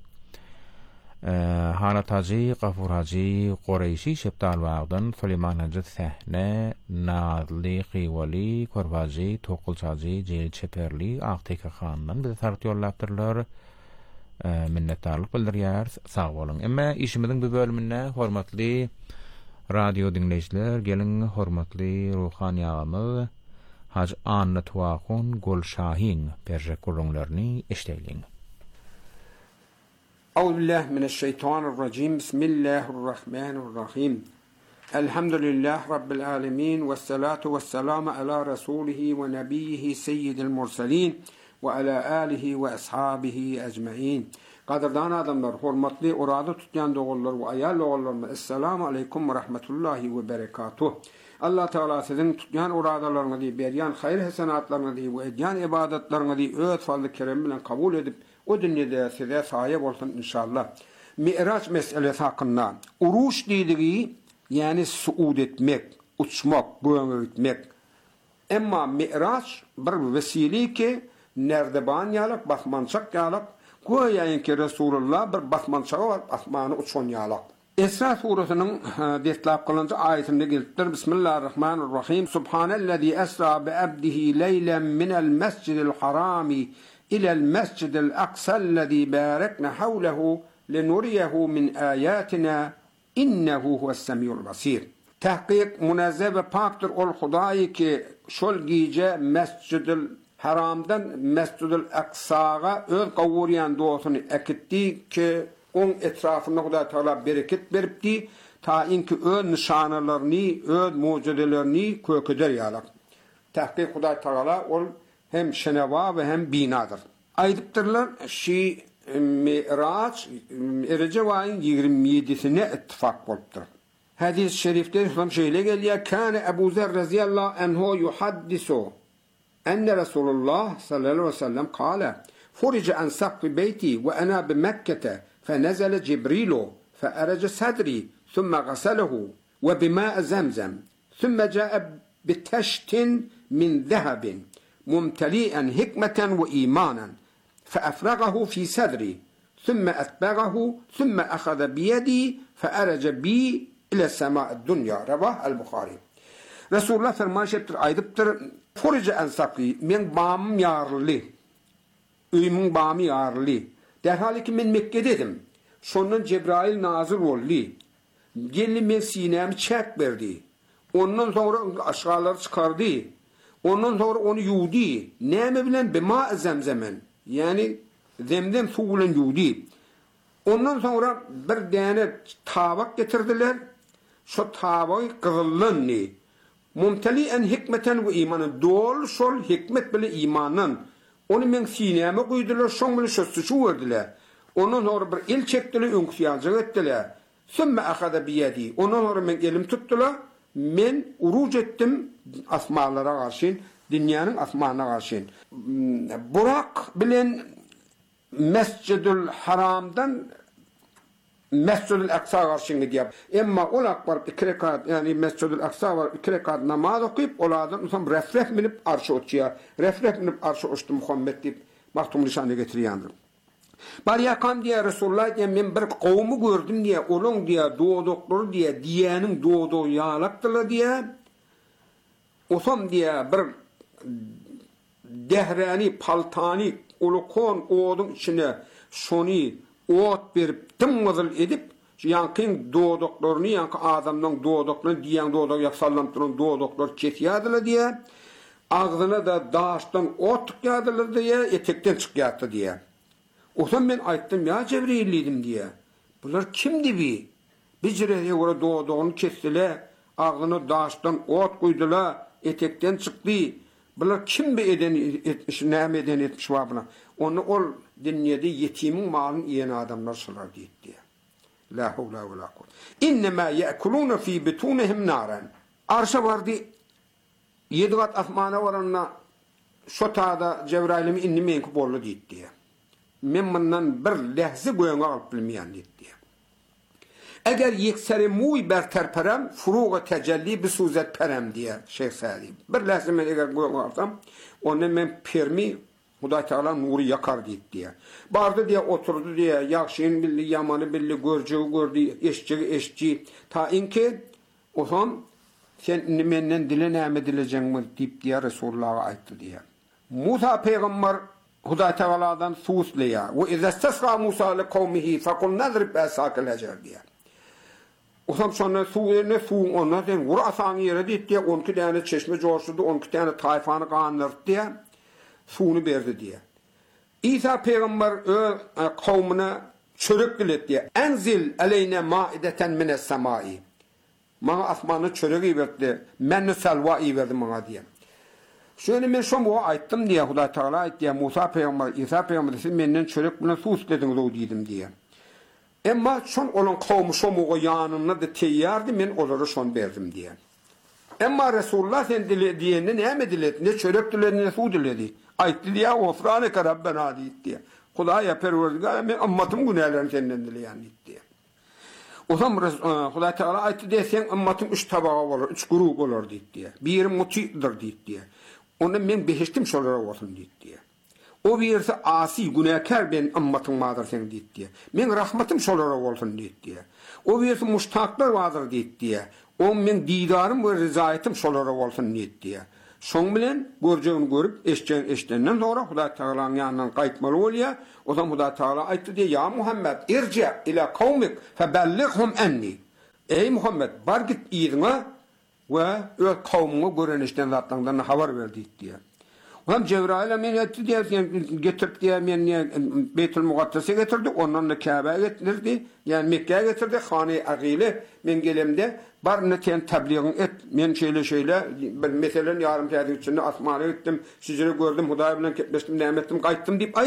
Halat Hacı, Gafur Hacı, Qoreyşi Şeptal Wagdan, Süleyman Hacı Sehne, Nazlı Qiwali, Korbaji, Toqulç Hacı, Ceyl Çeperli, Aqteka Xandan bize sargdy ýollapdyrlar. Minnetdarlyk bildirýär, sag bolun. Emma işimiziň bu bölümine hormatly radio dinleýijiler, gelin hormatly ruhani agamy Hacı Anna Tuwaqun Golşahin perjekurlaryny eşdeýliň. Euzubillahi mineşşeytanirracim. Bismillahirrahmanirrahim. Elhamdülillahi rabbil alamin ve salatu vesselamu ala rasulihi ve nebiyyihi seyyidil murselin ve ala alihi ve ashabihi ecmaîn. Qadirdan adamlar, hormatly orada tutýan dogullar we aýal oğullarym, assalamu aleykum ve rahmetullahi ve berekatuh. Allah Teala sizin tutýan oradalaryňyzy, berýän hayır hesenatlaryňyzy we edýän ibadatlaryňyzy öz fazly kerem bilen kabul edip o dünýede size saýa bolsun inşallah. Mi'raç meselesi hakynda uruş diýdigi, ýani suud etmek, uçmak, göňe gitmek. Emma mi'raç bir vesile ki nerdeban ýalyk, basmançak ýalyk, goýaňki Resulullah bir basmançagy bar, asmany uçan ýalyk. Esra surasynyň detlap kılınca ayetinde gelipdir. Bismillahirrahmanirrahim. Subhanellezî esra bi abdihi leylen minel mescidil harami ila'l mescidil aqsa'llezî barakna havlehu lenuriyehu min ayatina innehu huves-semî'ul basîr. Tahqiq munazzeh ve pakdır ol Hudaý ki şol giýje mescidil haramdan mescidil aqsaga öz gowurýan dostuny ekitdi ki on etrafında Hudaý Teala bereket beripdi ta inki öz nişanalaryny, öz mucizelerini kökeder ýalyk. Tahqiq Hudaý Teala ol hem şenewa ve hem binadır. Aýdypdyrlar şi Miraç Recep ayın 27'sine ittifak bolupdyr. Hadis-i şerifte şöyle geliyor. Kana Ebu Zer radıyallahu anhu yuhaddisu enne Resulullah sallallahu aleyhi ve sellem kâle furice an sakfi beyti ve ana biMekke'te fenezele Cibrilu fe'erece sadri thumma gasalahu ve bimâ'e zemzem thumma câe biteştin min zehebin mumteli'en hikmeten ve imanen فأفرغه في صدري ثم أتبعه ثم أخذ بيدي فأرج بي إلى السماء الدنيا رواه البخاري. Resulullah fermaş ettir, aydıptır. Furice ensakli, men bağımım yarlı. Öyümün bağımı yarlı. Derhal ki men Mekke'dedim. Sonun Cebrail nazır oldu. Gelli men sinemi çek verdi. Ondan sonra aşağıları çıkardı. Ondan sonra onu yudi. Neme bilen bima zemzemen. Yani zemzem su bilen yudi. Ondan sonra bir tane tabak getirdiler. Şu tabağı kızıllandı. Mumteli'en hikmeten ve imanın. Dol şol hikmet bile imanın. Onu men sineme koydular. Şon bile şöstüşü verdiler. Ondan sonra bir el çektiler. Ünksiyacı ettiler. Sümme akada biyedi. Ondan sonra men elim tuttular. Men uruc ettim asmalara karşı. Dünyanın asmanına karşı. Burak bilen Mescid-ül Haram'dan Mescid-ül Aksa karşı gidiyor. Ama olak var 2 rekat, yani Mescid-ül Aksa var 2 rekat namaz okuyup olardan sonra refref binip arşı uçuyor. Refref binip arşı uçtu Muhammed deyip maktum nişanı getiriyandır. Bari yakan diye Resulullah diye men bir kavmu gördüm diye onun diye doğdukları diye diyenin doğduğu yağlaktılar diye osam diye bir dehrani paltani ulukon oğudun içine şoni ot verip tımgızıl edip yankın doğduklarını yankı adamdan doğduklarını diyen doğduk yaksallamtırın doğdukları kesiyadılar diye ağzına da dağıştan ot tıkyadılar diye etekten çıkyattı diye. O zaman ben ayttım ya Cebrail'liydim diye. Bunlar kimdi bi? Bicreye göre doğduğunu kestiler, ağzına dağıştan ot koydular, etekten çıktı. Bunlar kim bir eden etmiş, neyme eden etmiş var buna. Onu ol dünyada yetimin malını yiyen adamlar solar diye. La havla ve la kuvvet. İnnemâ ye'kulûne fî betûnehim nâren. Arşa vardı, 7 kat asmana varanla şotada Cebrail'imi innimeyin kubollu diye. Men bundan bir lehze goýaňa alyp bilmeýän diýdi. Eger yekseri muy berter perem, furuga tecelli bir suzet perem diye Şeyh Sadi. Bir lehze men eger goýaňa alsam, onu men permi Hudaý Taala nuru yakar diye. Bardy diye oturdu diye, ýagşyny bildi, ýamany bildi, görjegi gördü, eşjegi eşji. Ta inki oson sen menden dile näme dilejeňmi diýip diye Resulullah'a aýtdy diye. Musa peýgamber Hudaý Taala'dan susleya ve izâ istasqa Musa li kavmihi faqul nadrib asakal hajar diye. Osam sonra su ona den vur asan yere diye 12 tane çeşme coşturdu, 12 tane tayfanı qandırdı diye suunu berdi diye. İsa peygamber kavmine çörek dilet diye. Enzil aleyne maideten mines semai. Mağa asmanı çöreği verdi. Menne salvai verdi mağa diye. Şöyle men şomu ayttım diye Hudaý Taala aytdy diye Musa peygamber, İsa peygamber siz menden çörek bilen su istediniz o diýdim diye. Emma şon olan kavmi şomu ýanyna da teýýardy, men olary şon berdim diye. Emma Resulullah sen diýende näme diledi? Ne çörek diledi, ne su diledi? Aytdy diye "Ofranaka Rabbena" diýdi diye. Hudaýa perwerdigar men ummatym günälerini senden dileýän diýdi. O zaman Hudaý Taala aytdy diye sen ummatym 3 tabaga bolar, 3 grup bolar diýdi diye. Biri mutidir diýdi diye. Onu men behiştim şolara olsun diye. O birisi asi günahkar ben ummatım vardır sen diye. Men rahmetim şolara olsun diye. O birisi muştaklar vardır diye. O men didarım ve rizayetim şolara olsun diye. Şoň bilen görjegini görüp eşdenden sonra Hudaý Taala'nın ýanyndan gaýtmaly bolýar. O zaman Hudaý Taala aýtdy diye ya Muhammed irji ila kavmik febellighum anni. Ey Muhammed bar git ýerine ve öz kavmine görenişden zatlardan haber verdi diye. Hem Cebrail'e men etti diye getirdi diye men Beytül Muqaddes'e getirdi, ondan da Kabe'ye getirdi. Yani Mekke'ye getirdi, Hane-i Agile men gelemde bar neten tebliğin et. Men şeýle bir meselen yarım saat içinde asmana gittim, sizleri gördüm, Hudaý bilen ketmişdim, nämetdim, gaýtdym diýip aýt.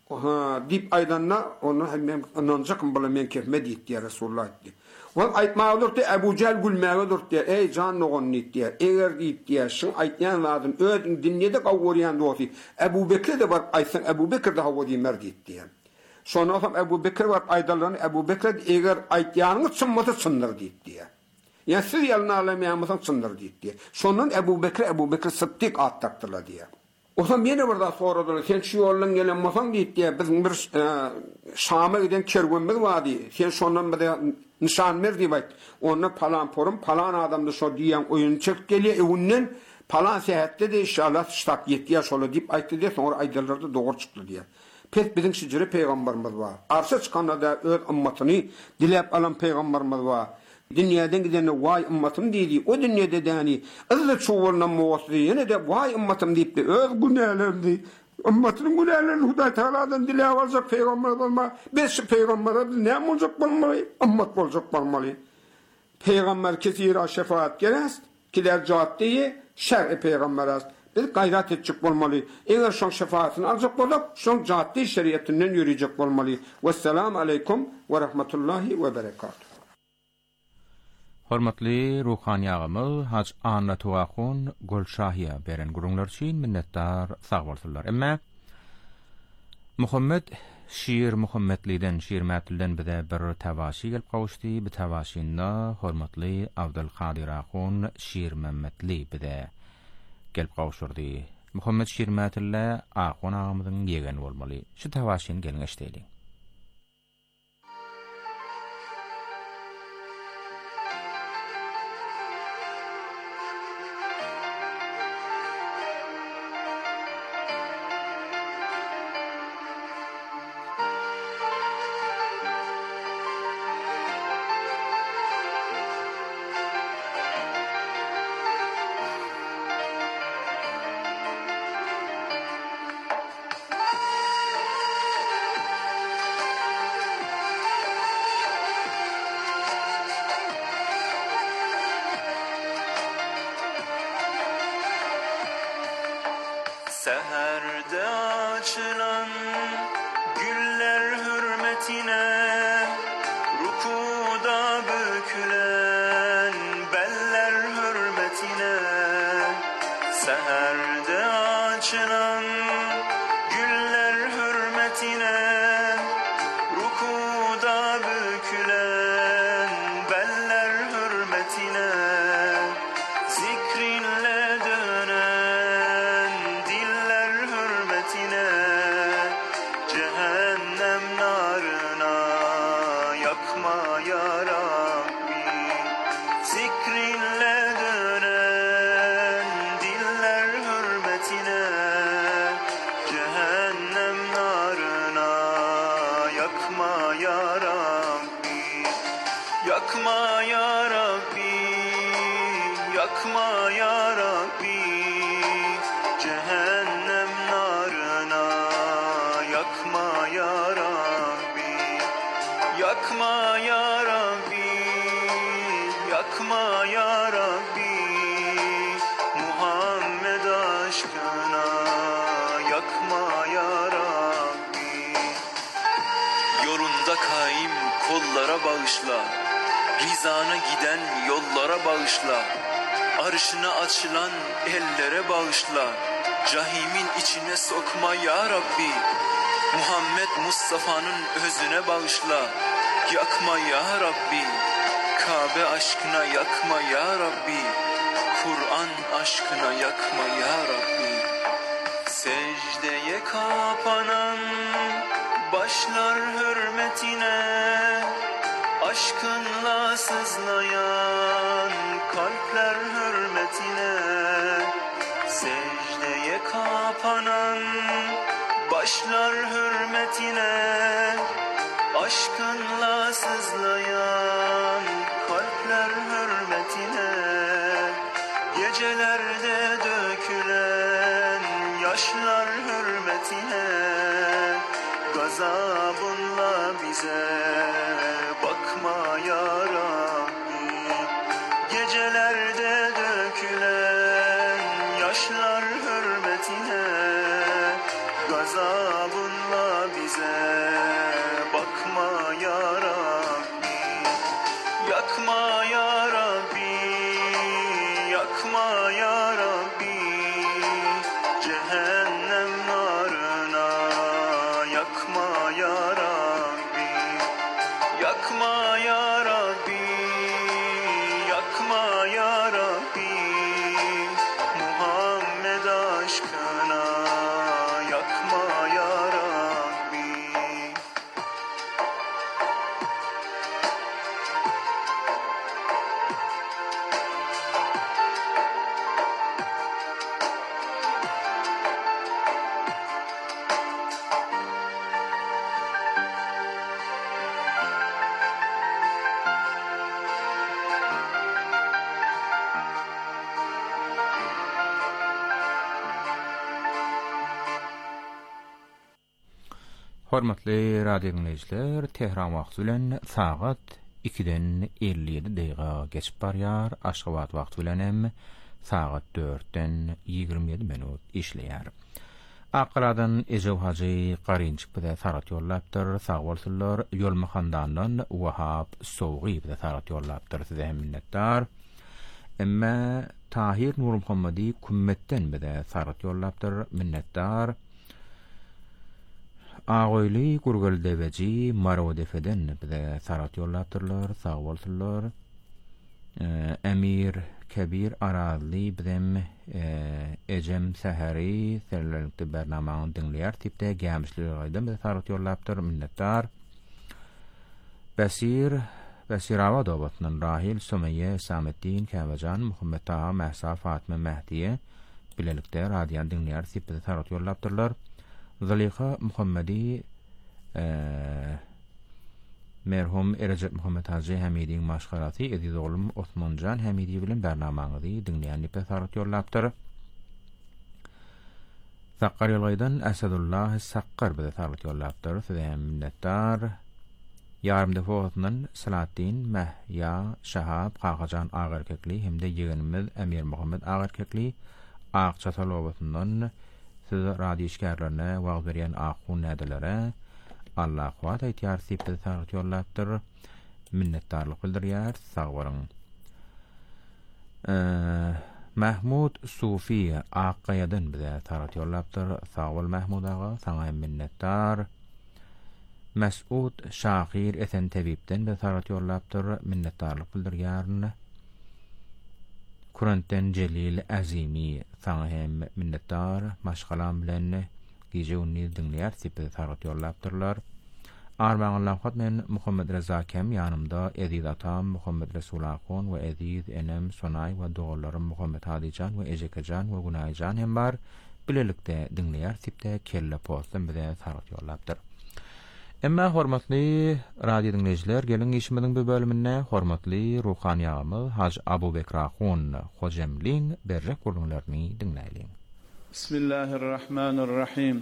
dip aydanna onu hem ananacakım bala men kefme dit diye Resulullah diye. Ol aytma olur diye Ebu Cehil gülmeye olur diye ey can noğun nit diye eğer dit diye şun aytyan lazım ödün dinlede kavuriyan dofi Ebu Bekir de var aytsan Ebu Bekir de havadi merdit diye. Sonra hem Ebu Bekir var aydalarını Ebu Bekir eğer aytyanını çınmatı çındır dit diye. Yani siz yalına alamayanmasan çındır dit diye. Sonun Ebu Bekir Sıddık attaktılar diye. O zaman yine burada soradılar. Sen şu yoldan gelen masan deyip diye bizim bir Şam'a giden kervanımız vardı. Sen sondan bir nişan verdi bak. Onunla palan porum palan adamda so diyen oyun çık geliyor evinden palan seyahatte de inşallah ştak 7 yaş olur deyip ayttı diye sonra aydalarda doğru çıktı diye. Pek bizim şiciri peygamberimiz var. Arşa çıkanlar da öz ümmetini dilep alan peygamberimiz var. Dünyadan gidene vay ümmetim dedi. O dünyada dani azlı çuvalına muvassı yine de vay ümmetim deyip de öz günahlarım deyip ümmetinin günahlarını Huday Teala'dan dile alacak peygamber olma. Beş peygamber ne olacak olmalı? Ümmet olacak olmalı. Peygamber kesira şefaat geres. Kiler cevap diye şer'i peygamber az. Biz gayret edecek olmalı. Eğer şun şefaatini alacak olak, şun caddi şeriatinden yürüyecek olmalı. Vesselamu aleyküm ve rahmetullahi ve berekatuhu. Hormatly ruhani ağamız Hac Anna Tuğakun Gülşahiya beren gurunglar için minnettar sağ bolsunlar. Emma Muhammed şiir Muhammedliden şiir metilden bide bir tavaşi gelip kavuştu. Bu tavaşinda hormatly Abdülkadir Akun şiir Mehmetli bide gelip kavuşurdu. Muhammed şiir metille Akun ağamızın yegen olmalı. Şu tavaşin gelin eşteyli. Seherde açılan güller hürmetine, rukuda bükülen beller hürmetine. Seherde açılan güller hürmetine, rukuda bükülen beller hürmetine. Zikrinle dönen diller hürmetine, cehennem narına yakma ya Rabbi. Zikrinle dönen diller hürmetine, cehennem narına yakma ya Rabbi. Yakma ya Rabbi, yakma ya Rabbi, cehennem narına yakma ya Rabbi. Yakma ya Rabbi, yakma ya Rabbi, Muhammed aşkına yakma ya Rabbi. Yolunda kaim kollara bağışla, rizana giden yollara bağışla, arşına açılan ellere bağışla, cahimin içine sokma ya Rabbi. Muhammed Mustafa'nın özüne bağışla, yakma ya Rabbi. Kabe aşkına yakma ya Rabbi, Kur'an aşkına yakma ya Rabbi. Secdeye kapanan başlar hürmetine, aşkınla sızlayan kalpler hürmetine. Secdeye kapanan başlar hürmetine, aşkınla sızlayan kalpler hürmetine. Gecelerde dökülen yaşlar hürmetine, gazabınla bize bakma ya Rabbi. Gecelerde dökülen yaşlar hürmetine, gazabınla bize bakma ya Rabbi. Yakma ya Rabbi, yakma ya Rabbi, cehennem narına yakma ya Rabbi. Yakma ya Rabbi, yakma ya Rabbi, Muhammed aşkına yakma ya Rabbi. Hormatly radio dinleyijiler, Tehran wagty bilen saat 2-den 57 daqiqa geçip barýar. Aşgabat wagty bilen hem saat 4-den 27 minut işleýär. Aqradan Ejew Hacı Qarynçyk bilen sarat ýollapdyr. Sag bolsunlar. Ýolma handandan Wahap Sowgy bilen sarat ýollapdyr. Size hem minnetdar. Emma Tahir Nur Muhammadi Kummetden bilen sarat ýollapdyr. Minnetdar. Ağoyly Gurgul Deveci Maro Defeden bize sarat ýollapdyrlar, sag bolsunlar. Emir Kebir Arazly bizem Ejem Seheri serlerlikde bernamagyny dinleýär tipde gämişlik gaýdan bize sarat ýollapdyr, minnetdar. Basir Awadobatdan Rahil Sumayye Sametdin Kavajan Muhammed Taha Mahsa Fatma Mehdiye bilelikde radiýan dinleýär tipde sarat ýollapdyrlar. Zaliha Muhammadi merhum Recep Muhammed Hacı Hamidiň maşgalaty ediz oglum Osmanjan Hamidi bilen bernamagy dinleýän sarat ýollapdyr. Saqqar ýolgaýdan Asadullah Saqqar bilen sarat ýollapdyr. Size minnetdar. Yarım defoatından Salatin Mehya Şahab Qaqajan Ağarkekli hemde yegenimiz Emir Muhammed Ağarkekli Aqçatalobatından siz radio işgärlerine wagt berýän aqun nädelere Allah quwat aýtýar sipde sagat ýollapdyr. Minnetdarlyk bildirýär. Sag bolyň. Mahmud Sufi Aqayadan bize sagat ýollapdyr. Sag bol Mahmud ağa, saňa minnetdar. Mes'ud Şakir Esen Tebipden de sagat ýollapdyr. Minnetdarlyk bildirýär. Kur'an'dan Celil Azimi saňa hem minnetdar. Maşgalam bilen gijewni dinleýär sipde sagat ýollapdyrlar. Armaňyň men Muhammed Reza Kem ýanymda Eziz atam Muhammed Resul Akon we Eziz enem Sonay we dogalarym Muhammed Hadijan we Ejekejan we Gunayjan hem bar. Bilelikde dinleýär sipde kelle postam bize sagat ýollapdyr. Emma hormatly radio dinleyijiler, geliň işimiziň bu bölümine hormatly ruhani agamy Haj Abu Bekr Akun hojamlyň berjek bolunlaryny dinleýäliň. Bismillahirrahmanirrahim.